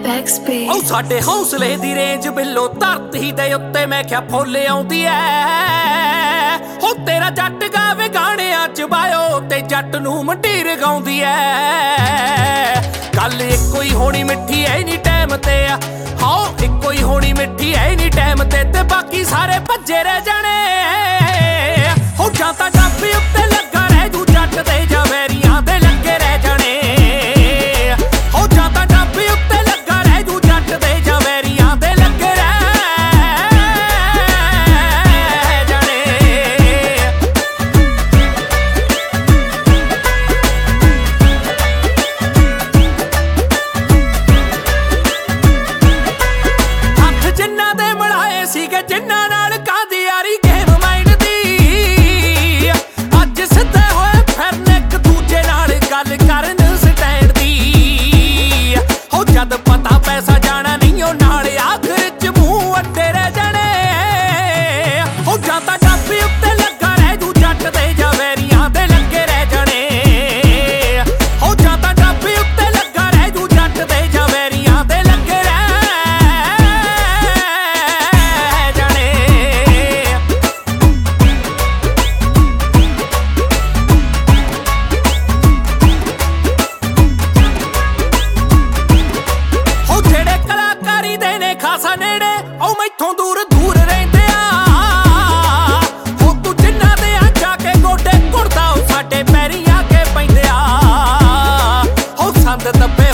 Backspace ਉਹ ਸਾਡੇ ਹੌਸਲੇ ਦੀ ਰੇਂਜ ਬਿੱਲੋ ਧਰਤੀ ਦੇ ਉੱਤੇ ਮੈਂ ਕਿਹਾ ਫੁੱਲ ਆਉਂਦੀ ਐ। ਹੋ ਤੇਰਾ ਜੱਟ ਗਾਵੇ ਗਾਣਿਆਂ ਚ ਬਾਇਓ ਤੇ ਜੱਟ ਨੂੰ ਮੰਡੀਰ ਗਾਉਂਦੀ ਐ। ਗੱਲ ਇੱਕੋ ਹੀ ਹੋਣੀ ਮਿੱਠੀ ਐ ਨੀ ਟਾਈਮ ਤੇ ਆ, ਹਾਂ ਇੱਕੋ ਹੀ ਹੋਣੀ ਮਿੱਠੀ ਐ ਨੀ ਟਾਈਮ ਤੇ ਬਾਕੀ ਸਾਰੇ ਭੱਜੇ ਰਹਿ ਜਾਣੇ। ਹੋ ਜਾਂ ਤਾਂ ਡੱਬੇ ਉੱਤੇ ਲੱਗਾ ਰਹਿ ਜੂ ਜੱਟ ਦੇ ਜਾਂ ਵੈਰੀਆਂ ਦੇ ਲੱਗੇ ਰਹਿ ਜਾਣੇ। ਹੋ ਜਾਂ ਤਾਂ ਡੱਬੇ ਉੱਤੇ ਲੱਗਾ ਰਹਿ ਜੂ ਜੱਟ ਦੇ ਜਾਂ ਵੈਰੀਆਂ ਦੇ ਲੱਗੇ ਰਹਿ ਜਾਣੇ। ਹੱਥ ਜਿੰਨਾਂ ਦੇ ਮਿਲਾਏ ਸੀਗੇ ਜਿੰਨਾਂ ਨਾਲ ਕਾਹਦੀ ਯਾਰੀ ਗੇਮ ਮਾਈਂਡ ਦੀ, ਅੱਜ ਸਿੱਧੇ ਹੋਏ ਫਿਰਨ ਇੱਕ ਦੂਜੇ ਨਾਲ ਗੱਲ ਕਰਨ ਸਟੈਂਡ ਦੀ। ਹੋ ਜਦ ਪਤਾ ਪੈਸਾ ਜਾਣਾ ਨਹੀਂ ਉਹ ਨਾਲ ਆਖਰ ਚ ਮੂੰਹ ਅੱਡੇ ਰਹਿ ਜਾਣੇ। ਹੋ ਜਾਂ ਤਾਂ ਡੱਬੇ ਉੱਤੇ ਲੱਗਾ ਰਹਿ ਜੂ ਜੱਟ ਦੇ ਜਾਂ ਵੈਰੀਆਂ ਦੇ ਲੱਗੇ ਰਹਿ ਜਾਣੇ। ਹੋ ਜਾਂ ਤਾਂ ਡੱਬੇ ਉੱਤੇ ਲੱਗਾ ਰਹਿ ਜੂ ਜੱਟ ਦੇ ਜਾਂ ਵੈਰੀਆਂ ਦੇ ਲੱਗੇ ਰਹਿ ਜਾਣੇ। ਹੋ ਜਿਹੜੇ ਕਲਾਕਾਰੀ ਦੇ ਨੇ ਖਾਸਾ ਨੇੜੇ ਉਹ ਮੈਥੋਂ ਦੂਰ ਦੂਰ ਰਹਿੰਦੇ ਆ। ਹੋ ਤੂੰ ਜਿੰਨਾਂ ਦੇ ਆ ਜਾ ਕੇ ਗੋਡੇ ਘੁੱਟਦਾ ਉਹ ਸਾਡੇ ਪੈਰੀਂ ਆ ਕੇ ਪੈਂਦੇ ਆ। ਹੋ ਸੰਦ ਦੱਬੇ